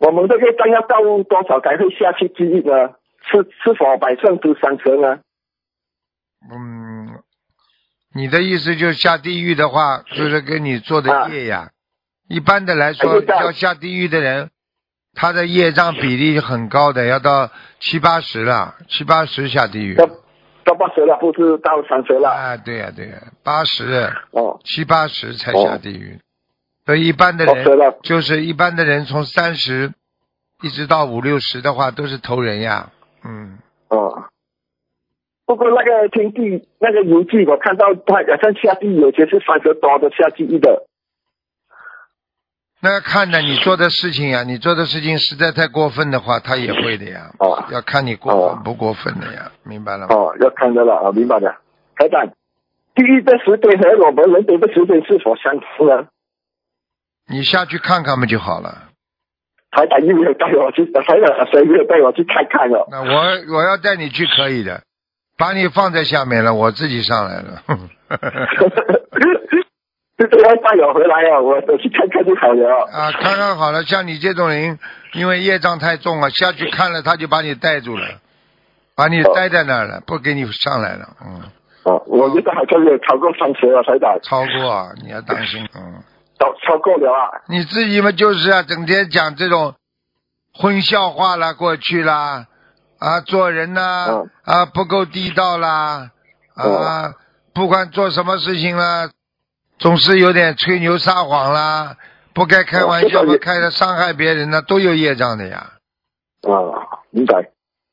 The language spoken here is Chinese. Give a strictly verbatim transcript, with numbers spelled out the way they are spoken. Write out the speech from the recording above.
我们这个账要到多少才会下去地狱呢？是是否百胜都三成呢？ 嗯，你的意思就是下地狱的话，就是跟你做的业呀。啊、一般的来说，要下地狱的人，他的业障比例很高的，要到七八十了，七八十下地狱。 到到八十了，不是到三十了。 啊，对呀、啊、对呀、啊，八十哦， 七八十才下地狱。哦、所以一般的人，就是一般的人从三十一直到五六十的话，都是投人呀。嗯。 哦。不过那个天地那个游记，我看到他好像下地有些是三十多的下地狱的。 那要看的你做的事情呀，你做的事情实在太过分的话，他也会的呀。 哦， 要看你过分不过分的呀，明白了吗？ 哦，要看的了啊，明白的。台长，地狱的时间和我们人间的时间是否相同呢？ 你下去看看嘛就好了。 台长又没有带我去，台长谁没有带我去看看了？ 那我我要带你去可以的，把你放在下面了，我自己上来了。 就是要带我回来啊，我我去看看就好了。 啊，看看好了，像你这种人，因为业障太重了，下去看了他就把你带住了，把你带在那儿了，不给你上来了。嗯。 哦，我觉得好像有超过三十了，台长。 超过啊，你要当心。嗯。 超超过了啊！ 你自己嘛就是啊，整天讲这种荤笑话啦，过去啦，啊，做人呐、 嗯、 啊不够地道啦，啊、嗯，不管做什么事情啦，总是有点吹牛撒谎啦，不该开玩笑，不开的伤害别人呢，都有业障的呀。 啊，明白。